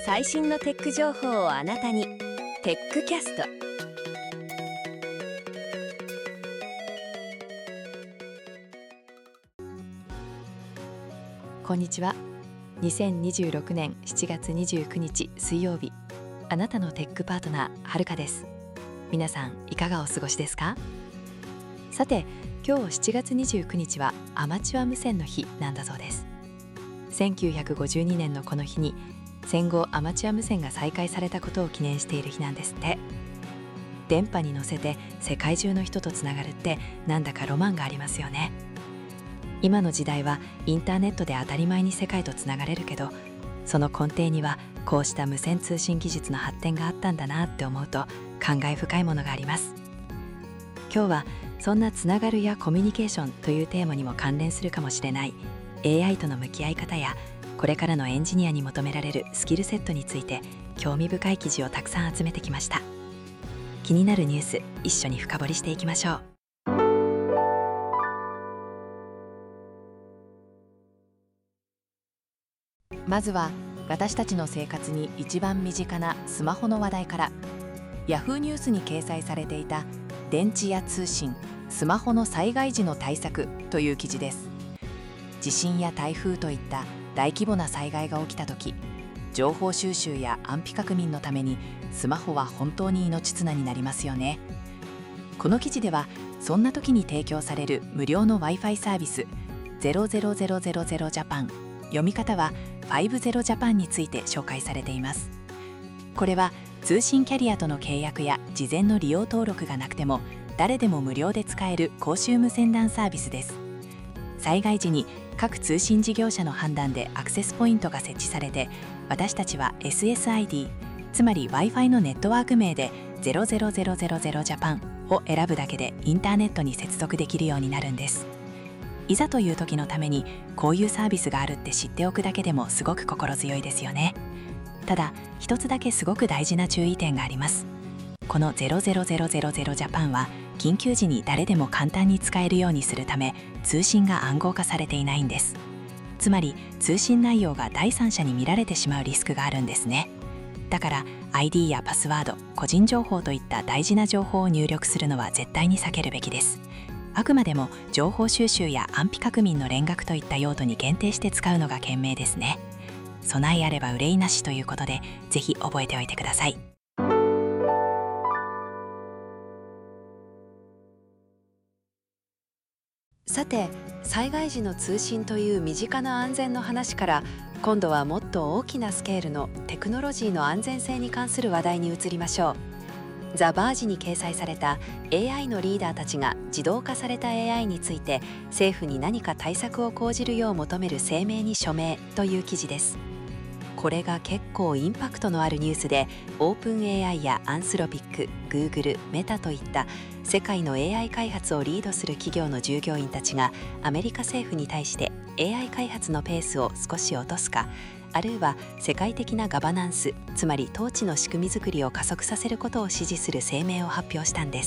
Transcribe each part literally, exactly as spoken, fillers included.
最新のテック情報をあなたに。テックキャスト。 こんにちは。にせんにじゅうろくねんしちがつにじゅうくにち水曜日、あなたのテックパートナーはるかです。皆さんいかがお過ごしですか？さて、今日しちがつにじゅうくにちはアマチュア無線の日なんだそうです。せんきゅうひゃくごじゅうにねんのこの日に戦後アマチュア無線が再開されたことを記念している日なんですって。電波に乗せて世界中の人とつながるってなんだかロマンがありますよね。今の時代はインターネットで当たり前に世界とつながれるけど、その根底にはこうした無線通信技術の発展があったんだなって思うと感慨深いものがあります。今日はそんなつながるやコミュニケーションというテーマにも関連するかもしれない エーアイ との向き合い方や、これからのエンジニアに求められるスキルセットについて興味深い記事をたくさん集めてきました。気になるニュース、一緒に深掘りしていきましょう。まずは私たちの生活に一番身近なスマホの話題から。ヤフーニュースに掲載されていた電池や通信、スマホの災害時の対策という記事です。地震や台風といった大規模な災害が起きた時、情報収集や安否確認のためにスマホは本当に命綱になりますよね。この記事ではそんな時に提供される無料の Wi-Fi サービスゼロゼロゼロゼロゼロジャパン、読み方はファイブゼロジャパンについて紹介されています。これは通信キャリアとの契約や事前の利用登録がなくても誰でも無料で使える公衆無線 ラン サービスです。災害時に各通信事業者の判断でアクセスポイントが設置されて、私たちは エスエスアイディー、つまり Wi-Fi のネットワーク名でゼロゼロゼロゼロゼロジャパンを選ぶだけでインターネットに接続できるようになるんです。いざという時のためにこういうサービスがあるって知っておくだけでもすごく心強いですよね。ただ一つだけすごく大事な注意点があります。このゼロゼロゼロゼロゼロジャパンは緊急時に誰でも簡単に使えるようにするため通信が暗号化されていないんです。つまり通信内容が第三者に見られてしまうリスクがあるんですね。だから アイディー やパスワード、個人情報といった大事な情報を入力するのは絶対に避けるべきです。あくまでも情報収集や安否確認の連絡といった用途に限定して使うのが賢明ですね。備えあれば憂いなしということで、ぜひ覚えておいてください。さて、災害時の通信という身近な安全の話から、今度はもっと大きなスケールのテクノロジーの安全性に関する話題に移りましょう。ザ・バージに掲載された エーアイ のリーダーたちが自動化された エーアイ について政府に何か対策を講じるよう求める声明に署名という記事です。これが結構インパクトのあるニュースで、オープン エーアイ やアンスロピック、グーグル、メタといった世界の エーアイ 開発をリードする企業の従業員たちがアメリカ政府に対して エーアイ 開発のペースを少し落とすか、あるいは世界的なガバナンス、つまり統治の仕組み作りを加速させることを指示する声明を発表したんです。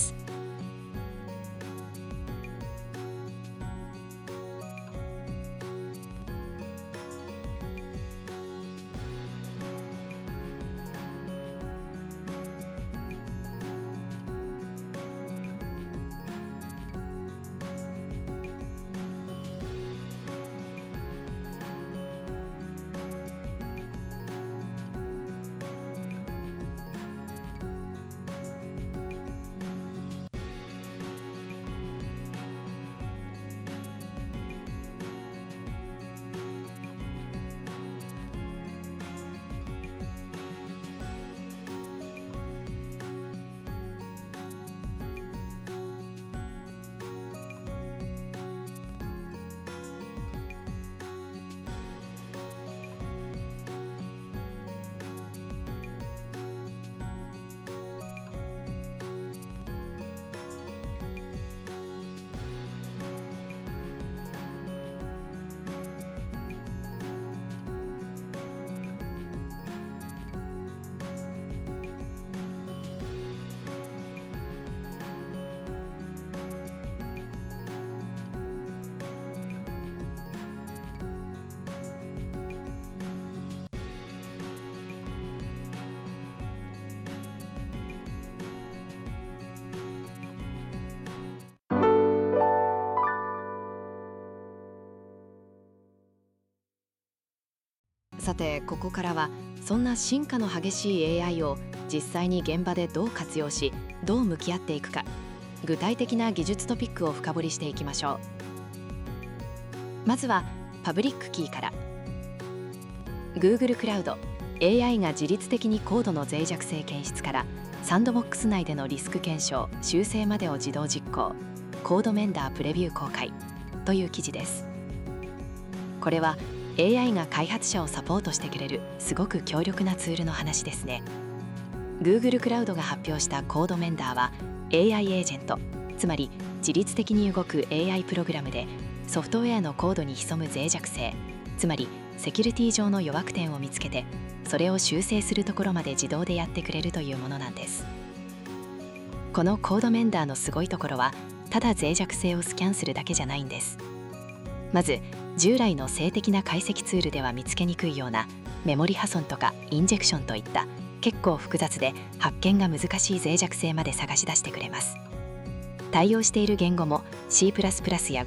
さてここからはそんな進化の激しい エーアイ を実際に現場でどう活用しどう向き合っていくか、具体的な技術トピックを深掘りしていきましょう。まずはパブリックキーから。 Google クラウド エーアイ が自律的にコードの脆弱性検出からサンドボックス内でのリスク検証・修正までを自動実行、コードメンダープレビュー公開という記事です。これは エーアイ が開発者をサポートしてくれるすごく強力なツールの話ですね。 Google クラウドが発表したコードメンダーは エーアイ エージェント、つまり自律的に動く エーアイ プログラムでソフトウェアのコードに潜む脆弱性、つまりセキュリティ上の弱点を見つけてそれを修正するところまで自動でやってくれるというものなんです。このコードメンダーのすごいところはただ脆弱性をスキャンするだけじゃないんです。まず従来の静的な解析ツールでは見つけにくいようなメモリ破損とかインジェクションといった結構複雑で発見が難しい脆弱性まで探し出してくれます。対応している言語も シープラスプラス や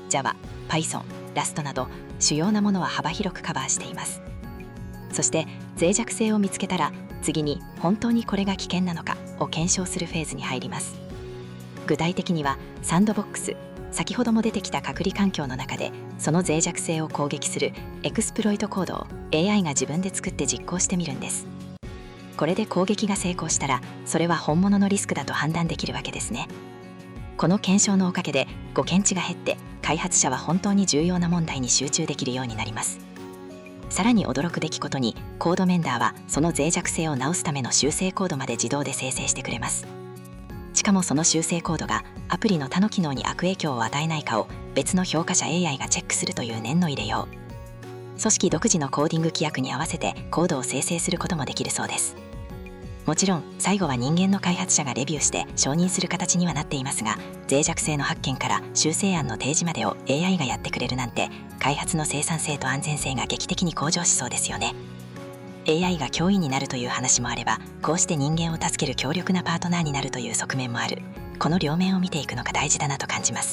Go、Java、Python、Rust など主要なものは幅広くカバーしています。そして脆弱性を見つけたら次に本当にこれが危険なのかを検証するフェーズに入ります。具体的にはサンドボックス、先ほども出てきた隔離環境の中でその脆弱性を攻撃するエクスプロイトコードを エーアイ が自分で作って実行してみるんです。これで攻撃が成功したらそれは本物のリスクだと判断できるわけですね。この検証のおかげで誤検知が減って開発者は本当に重要な問題に集中できるようになります。さらに驚くべきことにコードメンダーはその脆弱性を直すための修正コードまで自動で生成してくれます。しかもその修正コードがアプリの他の機能に悪影響を与えないかを別の評価者 エーアイ がチェックするという念の入れよう。組織独自のコーディング規約に合わせてコードを生成することもできるそうです。もちろん最後は人間の開発者がレビューして承認する形にはなっていますが、脆弱性の発見から修正案の提示までを エーアイ がやってくれるなんて開発の生産性と安全性が劇的に向上しそうですよね。エーアイ が脅威になるという話もあれば、こうして人間を助ける強力なパートナーになるという側面もある。この両面を見ていくのが大事だなと感じます。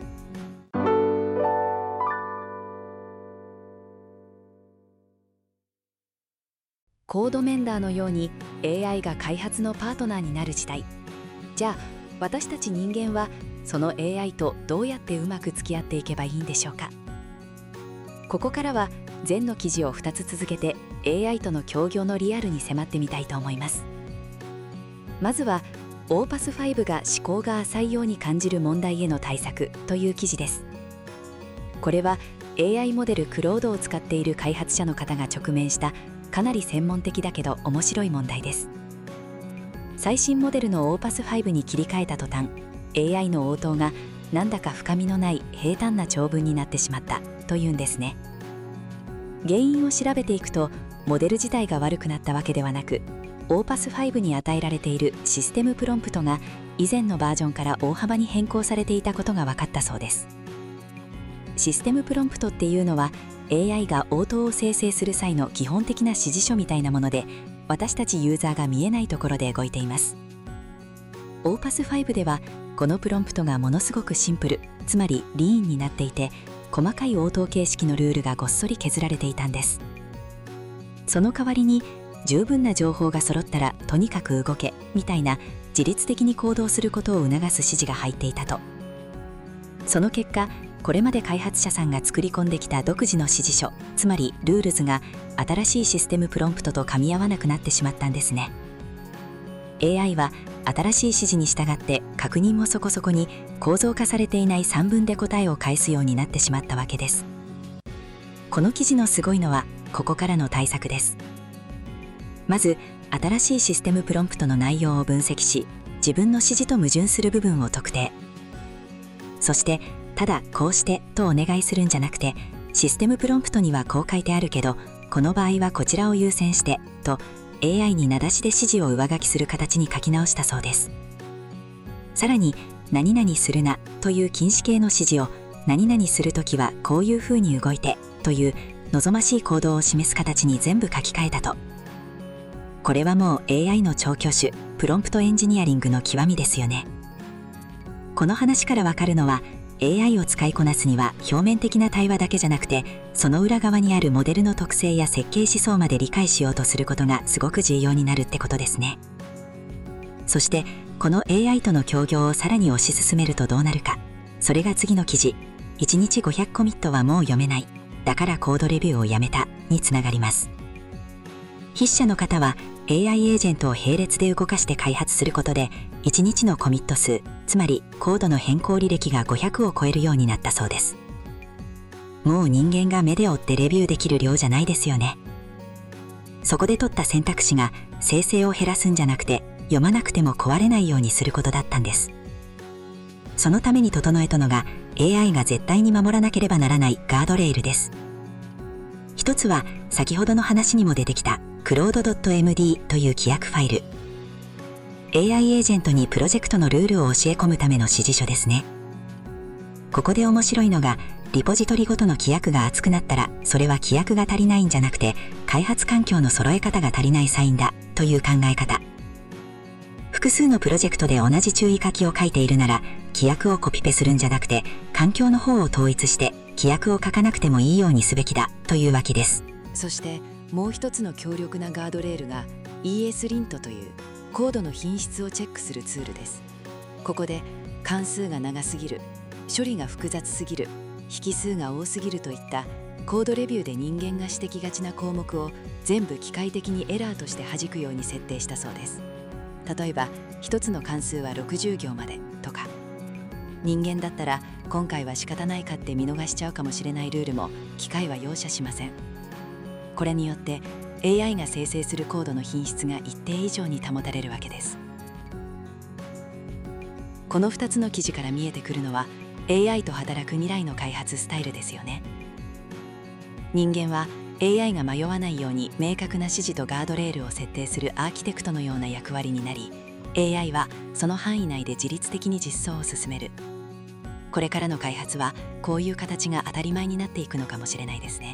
コードメンダーのように エーアイ が開発のパートナーになる時代。じゃあ私たち人間はその エーアイ とどうやってうまく付き合っていけばいいんでしょうか。ここからは前の記事をふたつ続けて エーアイ との協業のリアルに迫ってみたいと思います。まずは オーパスファイブ が思考が浅いように感じる問題への対策という記事です。これは エーアイ モデルクロードを使っている開発者の方が直面したかなり専門的だけど面白い問題です。最新モデルの オーパスファイブ に切り替えた途端 エーアイ の応答がなんだか深みのない平坦な長文になってしまったというんですね。原因を調べていくとモデル自体が悪くなったわけではなく オーパスファイブ に与えられているシステムプロンプトが以前のバージョンから大幅に変更されていたことが分かったそうです。システムプロンプトっていうのは エーアイ が応答を生成する際の基本的な指示書みたいなもので、私たちユーザーが見えないところで動いています。オーパスファイブ ではこのプロンプトがものすごくシンプル、つまりリーンになっていて、細かい応答形式のルールがごっそり削られていたんです。その代わりに十分な情報が揃ったらとにかく動けみたいな自律的に行動することを促す指示が入っていたと。その結果これまで開発者さんが作り込んできた独自の指示書、つまりルールズが新しいシステムプロンプトと噛み合わなくなってしまったんですね。エーアイ は新しい指示に従って確認もそこそこに構造化されていないさんぶんで答えを返すようになってしまったわけです。この記事のすごいのはここからの対策です。まず新しいシステムプロンプトの内容を分析し、自分の指示と矛盾する部分を特定。そしてただこうしてとお願いするんじゃなくて、システムプロンプトにはこう書いてあるけどこの場合はこちらを優先してと エーアイ に名指しで指示を上書きする形に書き直したそうです。さらに何々するなという禁止系の指示を何々するときはこういうふうに動いてという望ましい行動を示す形に全部書き換えたと。これはもう エーアイ の超巨種プロンプトエンジニアリングの極みですよね。この話からわかるのはエーアイ を使いこなすには表面的な対話だけじゃなくて、その裏側にあるモデルの特性や設計思想まで理解しようとすることがすごく重要になるってことですね。そしてこの エーアイ との協業をさらに推し進めるとどうなるか。それが次の記事、いちにちごひゃくコミットはもう読めない、だからコードレビューをやめたにつながります。筆者の方は エーアイ エージェントを並列で動かして開発することで、いちにちのコミット数、つまりコードの変更履歴がごひゃくを超えるようになったそうです。もう人間が目で追ってレビューできる量じゃないですよね。そこで取った選択肢が生成を減らすんじゃなくて、読まなくても壊れないようにすることだったんです。そのために整えたのが エーアイ が絶対に守らなければならないガードレールです。一つは先ほどの話にも出てきた クロード ドット エムディー という規約ファイル。エーアイ エージェントにプロジェクトのルールを教え込むための指示書ですね。ここで面白いのが、リポジトリごとの規約が厚くなったら、それは規約が足りないんじゃなくて、開発環境の揃え方が足りないサインだという考え方。複数のプロジェクトで同じ注意書きを書いているなら、規約をコピペするんじゃなくて、環境の方を統一して規約を書かなくてもいいようにすべきだというわけです。 そしてもう一つの強力なガードレールが イーエス リントというコードの品質をチェックするツールです。ここで関数が長すぎる、処理が複雑すぎる、引数が多すぎるといったコードレビューで人間が指摘がちな項目を全部機械的にエラーとして弾くように設定したそうです。例えば一つの関数はろくじゅう行までとか、人間だったら今回は仕方ないかって見逃しちゃうかもしれないルールも機械は容赦しません。これによって エーアイ が生成するコードの品質が一定以上に保たれるわけです。このふたつの記事から見えてくるのは エーアイ と働く未来の開発スタイルですよね。人間は エーアイ が迷わないように明確な指示とガードレールを設定するアーキテクトのような役割になり、 エーアイ はその範囲内で自律的に実装を進める。これからの開発はこういう形が当たり前になっていくのかもしれないですね。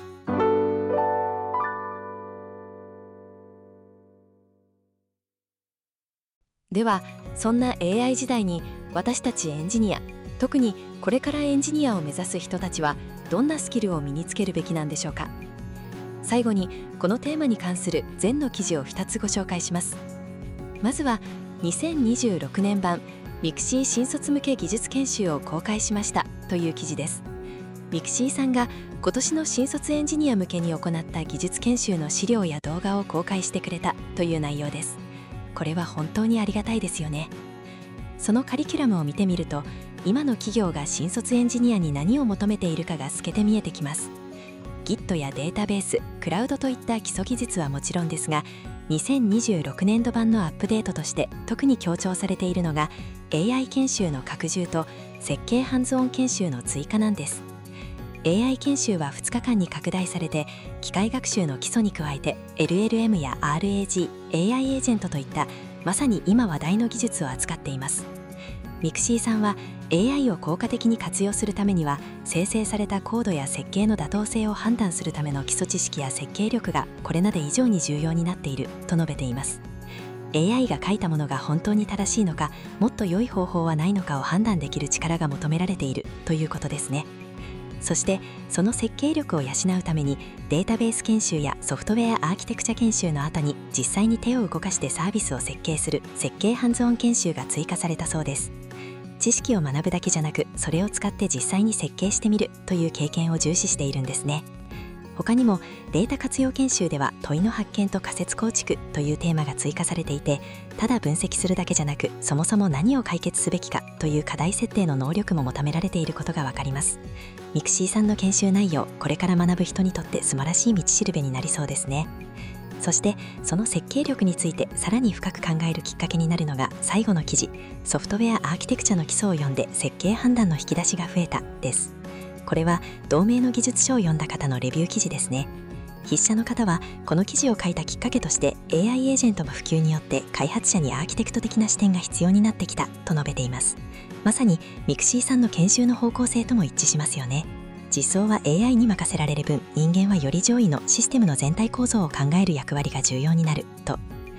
ではそんな エーアイ 時代に私たちエンジニア、特にこれからエンジニアを目指す人たちはどんなスキルを身につけるべきなんでしょうか。最後にこのテーマに関する全の記事をふたつご紹介します。まずはにせんにじゅうろくねん版ミクシー新卒向け技術研修を公開しましたという記事です。ミクシーさんが今年の新卒エンジニア向けに行った技術研修の資料や動画を公開してくれたという内容です。これは本当にありがたいですよね。そのカリキュラムを見てみると、今の企業が新卒エンジニアに何を求めているかが透けて見えてきます。 Git やデータベース、クラウドといった基礎技術はもちろんですが、にせんにじゅうろくねん度版のアップデートとして特に強調されているのが エーアイ 研修の拡充と設計ハンズオン研修の追加なんです。 エーアイ 研修はふつかかんに拡大されて、機械学習の基礎に加えて エルエルエム や アールエージー、エーアイ エージェントといったまさに今話題の技術を扱っています。ミクシーさんは エーアイ を効果的に活用するためには、生成されたコードや設計の妥当性を判断するための基礎知識や設計力がこれまで以上に重要になっていると述べています。 エーアイ が書いたものが本当に正しいのか、もっと良い方法はないのかを判断できる力が求められているということですね。そしてその設計力を養うために、データベース研修やソフトウェアアーキテクチャ研修の後に実際に手を動かしてサービスを設計する設計ハンズオン研修が追加されたそうです。知識を学ぶだけじゃなく、それを使って実際に設計してみるという経験を重視しているんですね。他にもデータ活用研修では問いの発見と仮説構築というテーマが追加されていて、ただ分析するだけじゃなく、そもそも何を解決すべきかという課題設定の能力も求められていることがわかります。ミクシーさんの研修内容、これから学ぶ人にとって素晴らしい道しるべになりそうですね。そしてその設計力についてさらに深く考えるきっかけになるのが最後の記事、ソフトウェアアーキテクチャの基礎を読んで設計判断の引き出しが増えたです。これは同名の技術書を読んだ方のレビュー記事ですね。筆者の方はこの記事を書いたきっかけとして エーアイ エージェントの普及によって開発者にアーキテクト的な視点が必要になってきたと述べています。まさにミクシーさんの研修の方向性とも一致しますよね。実装は エーアイ に任せられる分、人間はより上位のシステムの全体構造を考える役割が重要になると。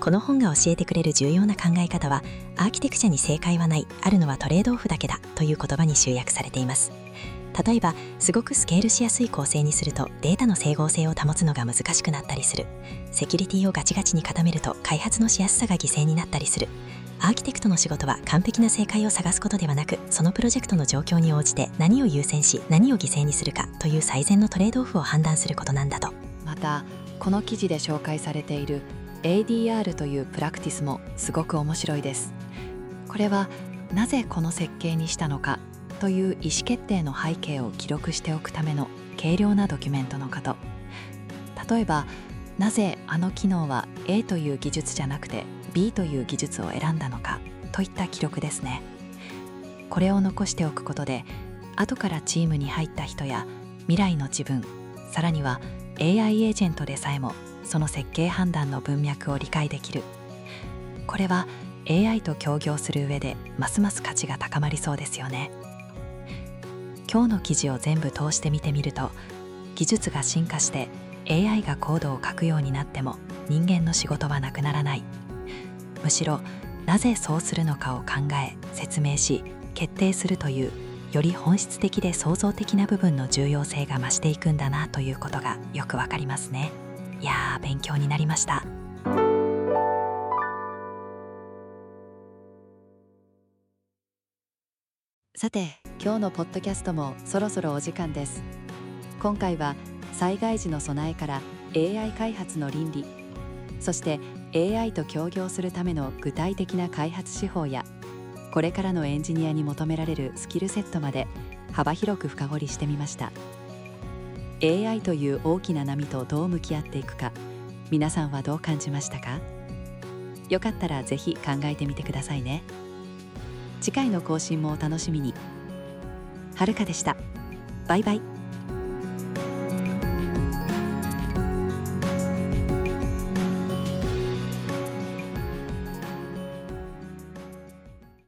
この本が教えてくれる重要な考え方は、アーキテクチャに正解はない、あるのはトレードオフだけだという言葉に集約されています。例えば、すごくスケールしやすい構成にするとデータの整合性を保つのが難しくなったりする。セキュリティをガチガチに固めると開発のしやすさが犠牲になったりする。アーキテクトの仕事は完璧な正解を探すことではなく、そのプロジェクトの状況に応じて何を優先し何を犠牲にするかという最善のトレードオフを判断することなんだと。 また、この記事で紹介されている エーディーアール というプラクティスもすごく面白いです。これはなぜこの設計にしたのかという意思決定の背景を記録しておくための軽量なドキュメントのこと。例えば、なぜあの機能は A という技術じゃなくて ビー という技術を選んだのかといった記録ですね。これを残しておくことで、後からチームに入った人や未来の自分、さらには エーアイ エージェントでさえもその設計判断の文脈を理解できる。これは エーアイ と協業する上でますます価値が高まりそうですよね。今日の記事を全部通して見てみると、技術が進化して エーアイ がコードを書くようになっても人間の仕事はなくならない。むしろ、なぜそうするのかを考え説明し決定するという、より本質的で創造的な部分の重要性が増していくんだなということがよくわかりますね。いやー、勉強になりました。さて、今日のポッドキャストもそろそろお時間です。今回は災害時の備えから エーアイ 開発の倫理、そして エーアイ と協業するための具体的な開発手法や、これからのエンジニアに求められるスキルセットまで幅広く深掘りしてみました。エーアイ という大きな波とどう向き合っていくか、皆さんはどう感じましたか？よかったらぜひ考えてみてくださいね。次回の更新もお楽しみに。はるかでした。バイバイ。